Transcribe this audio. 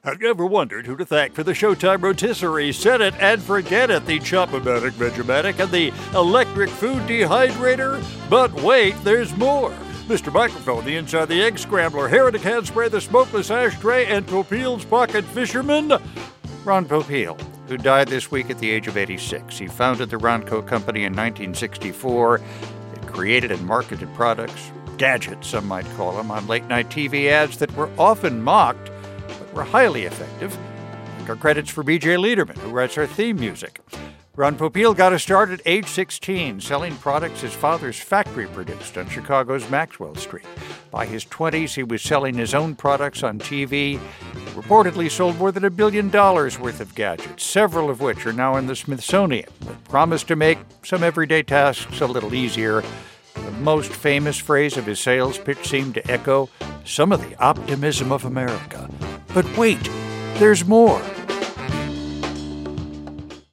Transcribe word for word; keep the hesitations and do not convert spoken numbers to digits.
Have you ever wondered who to thank for the Showtime rotisserie? Set it and forget it. The Chop-O-Matic, Vegematic, and the electric food dehydrator? But wait, there's more. Mister Microphone, the Inside the Egg Scrambler, Hair in a Can Spray, the Smokeless Ashtray, and Popeil's Pocket Fisherman. Ron Popeil, who died this week at the age of eighty-six. He founded the Ronco Company in nineteen sixty-four. It created and marketed products, gadgets some might call them, on late-night T V ads that were often mocked, but were highly effective. Our credits for B J Liederman, who writes our theme music. Ron Popeil got his start at age sixteen, selling products his father's factory produced on Chicago's Maxwell Street. By his twenties, he was selling his own products on T V. He reportedly sold more than a billion dollars worth of gadgets, several of which are now in the Smithsonian, that promise to make some everyday tasks a little easier. The most famous phrase of his sales pitch seemed to echo some of the optimism of America. But wait, there's more.